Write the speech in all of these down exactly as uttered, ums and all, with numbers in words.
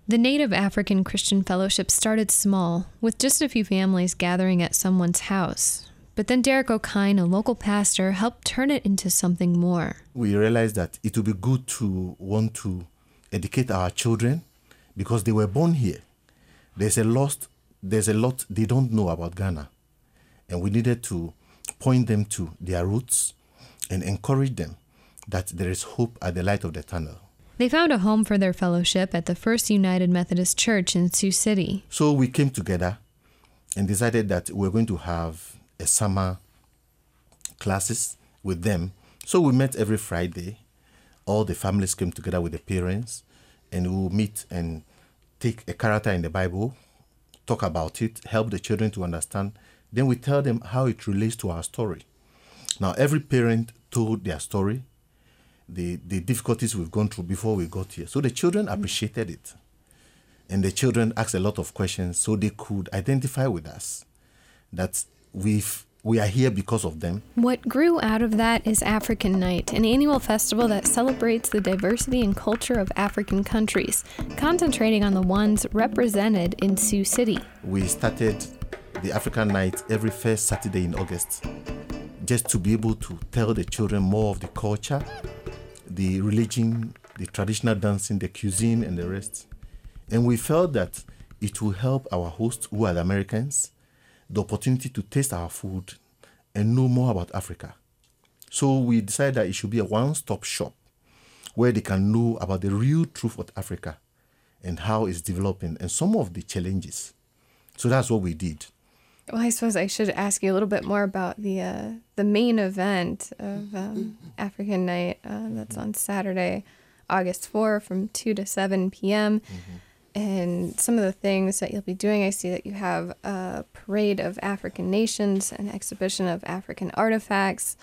The Native African Christian Fellowship started small, with just a few families gathering at someone's house. But then Derek O'Kine, a local pastor, helped turn it into something more. We realized that it would be good to want to educate our children because they were born here. There's a lot, there's a lot they don't know about Ghana. And we needed to point them to their roots and encourage them that there is hope at the light of the tunnel. They found a home for their fellowship at the First United Methodist Church in Sioux City. So we came together and decided that we're going to have a summer classes with them. So we met every Friday. All the families came together with the parents, and we will meet and take a character in the Bible, talk about it, help the children to understand. Then we tell them how it relates to our story. Now, every parent told their story, the, the difficulties we've gone through before we got here. So the children appreciated it. And the children asked a lot of questions so they could identify with us that we've we are here because of them. What grew out of that is African Night, an annual festival that celebrates the diversity and culture of African countries, concentrating on the ones represented in Sioux City. We started the African Night every first Saturday in August, just to be able to tell the children more of the culture, the religion, the traditional dancing, the cuisine, and the rest. And we felt that it will help our hosts, who are the Americans, the opportunity to taste our food and know more about Africa. So we decided that it should be a one-stop shop where they can know about the real truth of Africa and how it's developing and some of the challenges. So that's what we did. Well, I suppose I should ask you a little bit more about the uh, the main event of um, African Night. Uh, that's on Saturday, August fourth from two to seven p.m. Mm-hmm. And some of the things that you'll be doing, I see that you have a parade of African nations, an exhibition of African artifacts,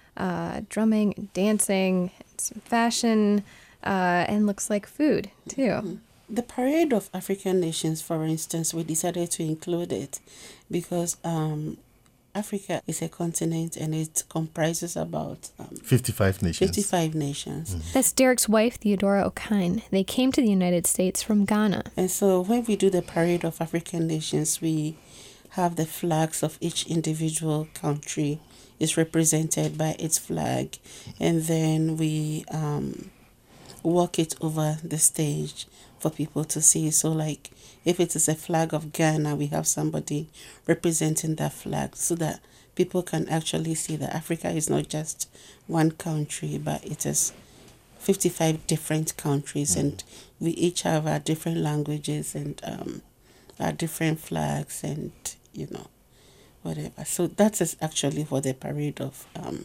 uh, drumming and dancing, and some fashion, uh, and looks like food, too. Mm-hmm. The parade of African nations, for instance, we decided to include it because um, Africa is a continent and it comprises about um, fifty-five nations. fifty-five nations. Mm. That's Derek's wife, Theodora O'Kine. They came to the United States from Ghana. And so when we do the parade of African nations, we have the flags of each individual country is represented by its flag. And then we um, walk it over the stage for people to see. So like if it is a flag of Ghana, we have somebody representing that flag so that people can actually see that Africa is not just one country, but it is fifty-five different countries, mm. and we each have our different languages and um, our different flags and, you know, whatever. So that is actually what the parade of um,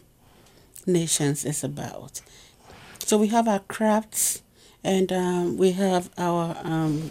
nations is about. So we have our crafts, and um, we have our um,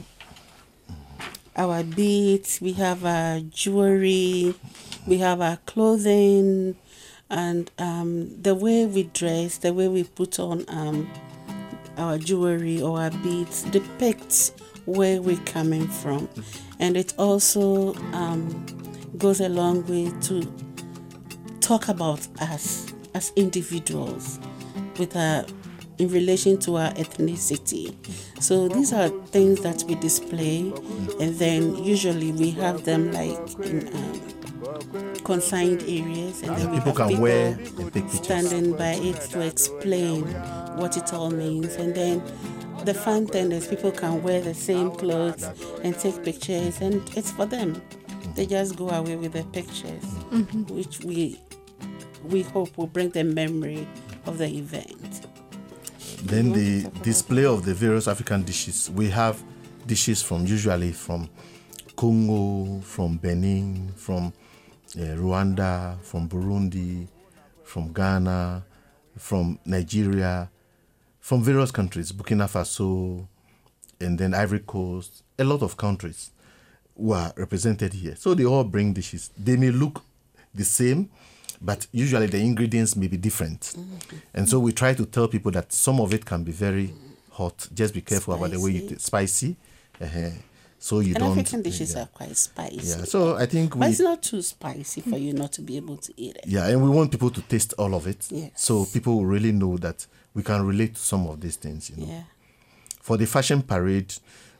our beads, we have our jewelry, we have our clothing, and um, the way we dress, the way we put on um, our jewelry or our beads depicts where we're coming from. And it also um, goes a long way to talk about us as individuals with our in relation to our ethnicity. So these are things that we display, and then usually we have them like in um, consigned areas, and then we people have can people wear and take pictures standing by it to explain what it all means. And then the fun thing is people can wear the same clothes and take pictures, and it's for them. They just go away with the pictures, mm-hmm. which we we hope will bring the memory of the event. Then the display of the various African dishes. We have dishes from usually from Congo, from Benin, from uh, Rwanda, from Burundi, from Ghana, from Nigeria, from various countries, Burkina Faso, and then Ivory Coast. A lot of countries were represented here. So they all bring dishes. They may look the same, but usually the ingredients may be different. Mm-hmm. And so we try to tell people that some of it can be very hot. Just be careful spicy. About the way you t- spicy. Uh-huh. So you and don't. African dishes yeah. are quite spicy. Yeah. So I think we. But it's not too spicy for you not to be able to eat it. Yeah, and we want people to taste all of it. Yes. So people will really know that we can relate to some of these things. You know. Yeah. For the fashion parade,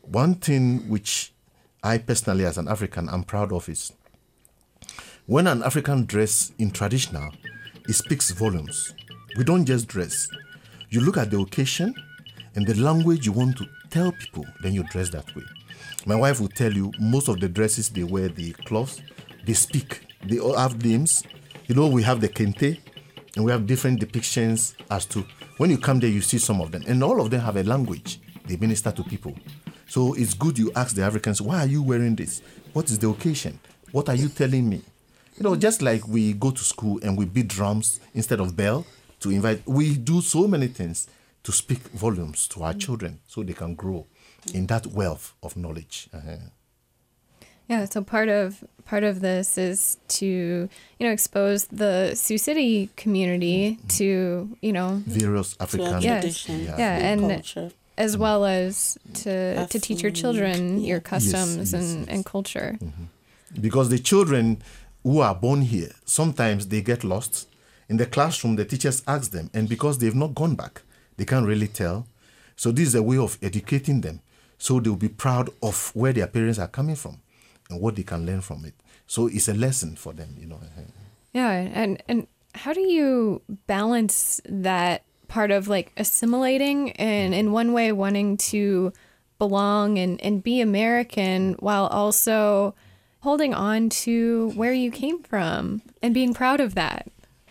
one thing which I personally, as an African, am proud of is when an African dress in traditional, it speaks volumes. We don't just dress. You look at the occasion and the language you want to tell people, then you dress that way. My wife will tell you most of the dresses they wear, the cloths, they speak. They all have names. You know, we have the kente, and we have different depictions as to when you come there, you see some of them, and all of them have a language they minister to people. So it's good you ask the Africans, why are you wearing this? What is the occasion? What are you telling me? You know, just like we go to school and we beat drums instead of bell to invite, we do so many things to speak volumes to our children so they can grow in that wealth of knowledge. Uh-huh. Yeah, so part of part of this is to, you know, expose the Sioux City community mm-hmm. to, you know, various African yes. yeah, yeah and culture. As well as to to teach your children yeah. your customs yes, yes, and, yes. and culture. Mm-hmm. Because the children who are born here, sometimes they get lost. In the classroom, the teachers ask them, and because they've not gone back, they can't really tell. So this is a way of educating them, so they'll be proud of where their parents are coming from and what they can learn from it. So it's a lesson for them, you know. Yeah, and and how do you balance that part of like assimilating and in one way wanting to belong and, and be American while also holding on to where you came from and being proud of that?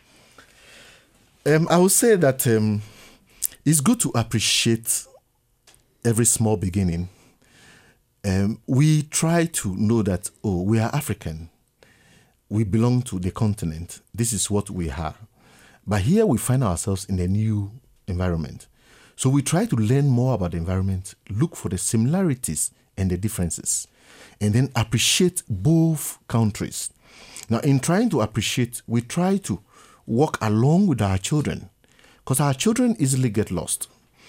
Um, I would say that um, it's good to appreciate every small beginning. Um, we try to know that, oh, we are African. We belong to the continent. This is what we are. But here we find ourselves in a new environment. So we try to learn more about the environment, look for the similarities and the differences, and then appreciate both countries. Now, in trying to appreciate, we try to walk along with our children, because our children easily get lost.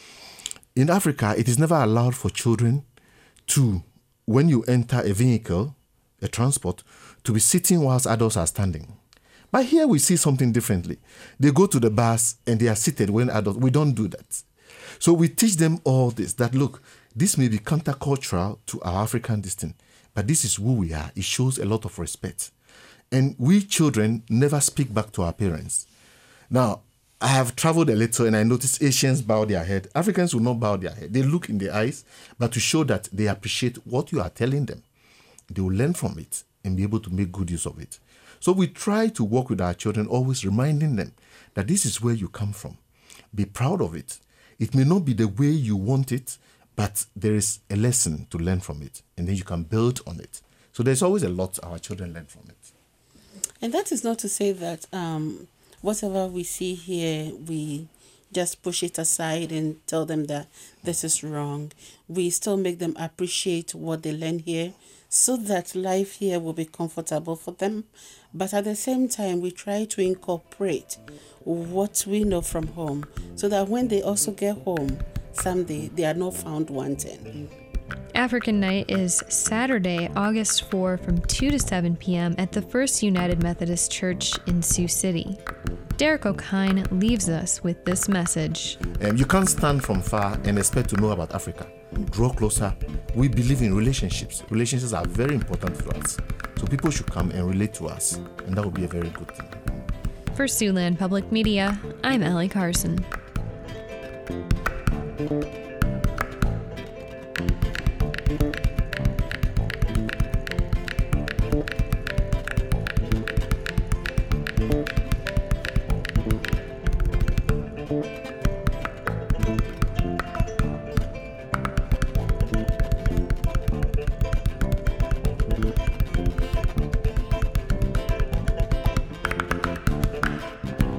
In Africa, it is never allowed for children to, when you enter a vehicle, a transport, to be sitting whilst adults are standing. But here we see something differently. They go to the bus and they are seated when adults, we don't do that. So we teach them all this, that look, this may be countercultural to our African destiny, but this is who we are. It shows a lot of respect. And we children never speak back to our parents. Now, I have traveled a little and I noticed Asians bow their head. Africans will not bow their head. They look in the eyes, but to show that they appreciate what you are telling them, they will learn from it and be able to make good use of it. So we try to work with our children, always reminding them that this is where you come from. Be proud of it. It may not be the way you want it, but there is a lesson to learn from it, and then you can build on it. So there's always a lot our children learn from it. And that is not to say that um, whatever we see here, we just push it aside and tell them that this is wrong. We still make them appreciate what they learn here so that life here will be comfortable for them. But at the same time, we try to incorporate what we know from home so that when they also get home, someday they are not found wanting. African Night is Saturday, August fourth from two to seven p.m. at the First United Methodist Church in Sioux City. Derek O'Kine leaves us with this message. Um, you can't stand from far and expect to know about Africa. Draw closer. We believe in relationships. Relationships are very important to us. So people should come and relate to us, and that would be a very good thing. For Siouxland Public Media, I'm Allie Carson.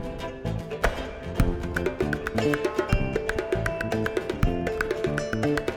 Thank you.